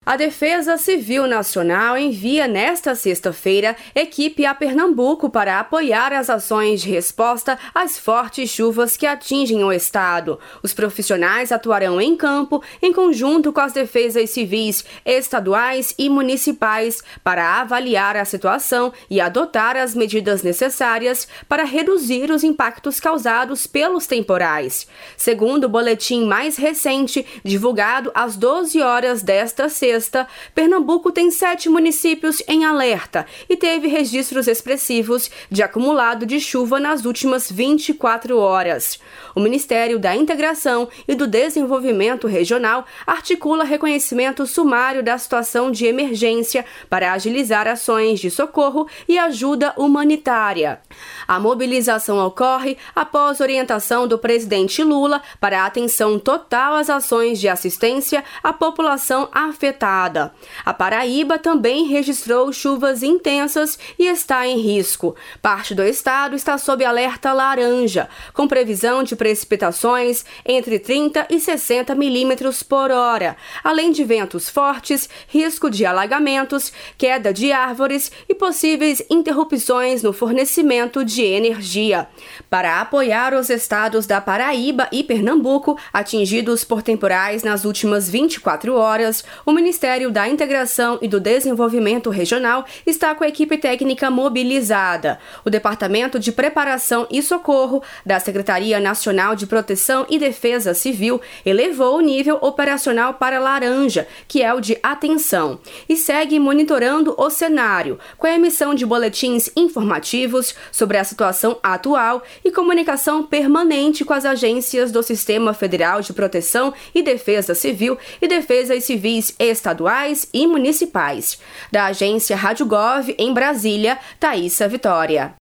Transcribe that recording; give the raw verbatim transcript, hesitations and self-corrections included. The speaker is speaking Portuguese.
A Defesa Civil Nacional envia nesta sexta-feira equipe a Pernambuco para apoiar as ações de resposta às fortes chuvas que atingem o estado. Os profissionais atuarão em campo em conjunto com as defesas civis estaduais e municipais para avaliar a situação e adotar as medidas necessárias para reduzir os impactos causados pelos temporais. Segundo o boletim mais recente, divulgado às doze horas desta sexta, Pernambuco tem sete municípios em alerta e teve registros expressivos de acumulado de chuva nas últimas vinte e quatro horas. O Ministério da Integração e do Desenvolvimento Regional articula reconhecimento sumário da situação de emergência para agilizar ações de socorro e ajuda humanitária. A mobilização ocorre após orientação do presidente Lula para a atenção total às ações de assistência à população afetada. A Paraíba também registrou chuvas intensas e está em risco. Parte do estado está sob alerta laranja, com previsão de precipitações entre trinta e sessenta milímetros por hora, além de ventos fortes, risco de alagamentos, queda de árvores e possíveis interrupções no fornecimento de energia. Para apoiar os estados da Paraíba e Pernambuco atingidos por temporais nas últimas vinte e quatro horas, o Ministério da Integração e do Desenvolvimento Regional está com a equipe técnica mobilizada. O Departamento de Preparação e Socorro da Secretaria Nacional de Proteção e Defesa Civil elevou o nível operacional para laranja, que é o de atenção, e segue monitorando o cenário, com a emissão de boletins informativos sobre a situação atual e comunicação permanente com as agências do Sistema Federal de Proteção e Defesa Civil e defesas civis estaduais e municipais. Da agência Rádio Gov, em Brasília, Thaísa Vitória.